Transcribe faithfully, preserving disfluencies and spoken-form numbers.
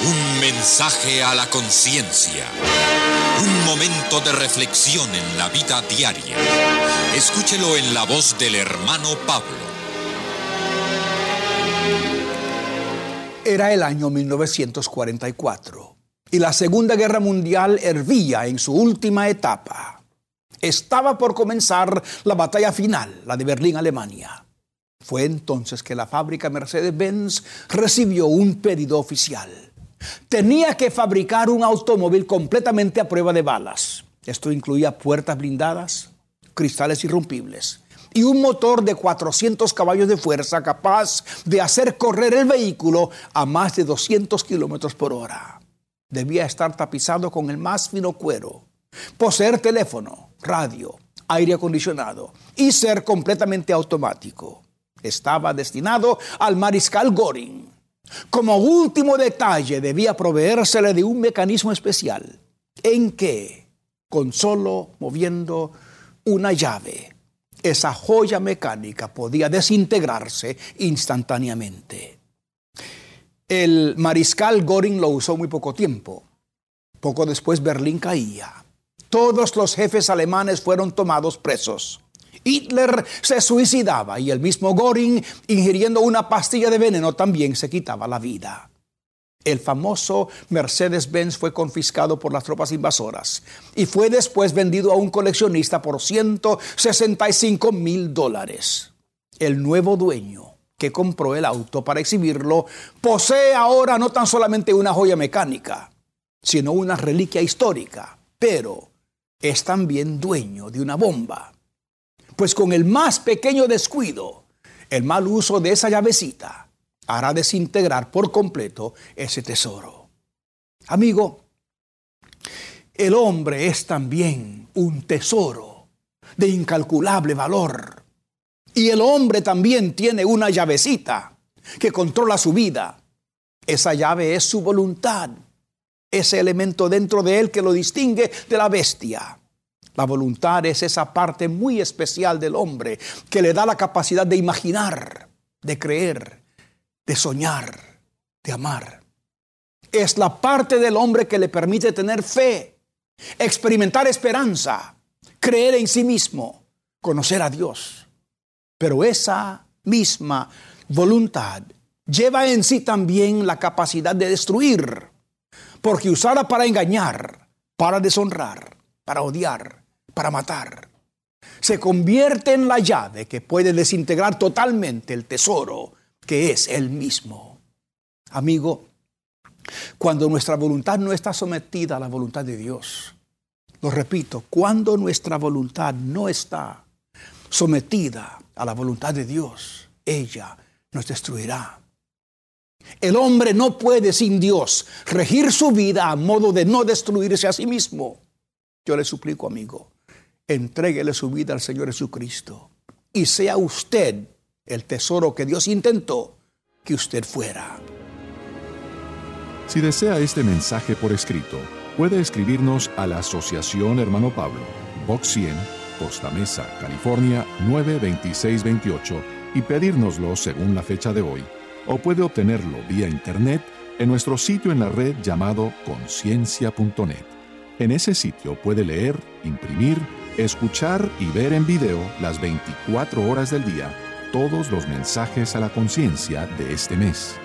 Un mensaje a la conciencia. Un momento de reflexión en la vida diaria. Escúchelo en la voz del hermano Pablo. Era el año mil novecientos cuarenta y cuatro y la Segunda Guerra Mundial hervía en su última etapa. Estaba por comenzar la batalla final, la de Berlín, Alemania. Fue entonces que la fábrica Mercedes-Benz recibió un pedido oficial. Tenía que fabricar un automóvil completamente a prueba de balas. Esto incluía puertas blindadas, cristales irrompibles y un motor de cuatrocientos caballos de fuerza capaz de hacer correr el vehículo a más de doscientos kilómetros por hora. Debía estar tapizado con el más fino cuero, poseer teléfono, radio, aire acondicionado y ser completamente automático. Estaba destinado al mariscal Göring. Como último detalle, debía proveérsele de un mecanismo especial en que, con solo moviendo una llave, esa joya mecánica podía desintegrarse instantáneamente. El mariscal Göring lo usó muy poco tiempo. Poco después Berlín caía. Todos los jefes alemanes fueron tomados presos. Hitler se suicidaba y el mismo Göring, ingiriendo una pastilla de veneno, también se quitaba la vida. El famoso Mercedes-Benz fue confiscado por las tropas invasoras y fue después vendido a un coleccionista por ciento sesenta y cinco mil dólares. El nuevo dueño que compró el auto para exhibirlo posee ahora no tan solamente una joya mecánica, sino una reliquia histórica, pero es también dueño de una bomba. Pues con el más pequeño descuido, el mal uso de esa llavecita hará desintegrar por completo ese tesoro. Amigo, el hombre es también un tesoro de incalculable valor. Y el hombre también tiene una llavecita que controla su vida. Esa llave es su voluntad, ese elemento dentro de él que lo distingue de la bestia. La voluntad es esa parte muy especial del hombre que le da la capacidad de imaginar, de creer, de soñar, de amar. Es la parte del hombre que le permite tener fe, experimentar esperanza, creer en sí mismo, conocer a Dios. Pero esa misma voluntad lleva en sí también la capacidad de destruir, porque usada para engañar, para deshonrar, para odiar, para matar, se convierte en la llave que puede desintegrar totalmente el tesoro que es Él mismo. Amigo, cuando nuestra voluntad no está sometida a la voluntad de Dios, lo repito, cuando nuestra voluntad no está sometida a la voluntad de Dios, ella nos destruirá. El hombre no puede sin Dios regir su vida a modo de no destruirse a sí mismo. Yo le suplico, amigo, entréguele su vida al Señor Jesucristo y sea usted el tesoro que Dios intentó que usted fuera. Si desea este mensaje por escrito, puede escribirnos a la Asociación Hermano Pablo, Box cien, Costa Mesa, California nueve veintiséis veintiocho y pedírnoslo según la fecha de hoy. O puede obtenerlo vía internet en nuestro sitio en la red llamado conciencia punto net. En ese sitio puede leer, imprimir, escuchar y ver en video las veinticuatro horas del día todos los mensajes a la conciencia de este mes.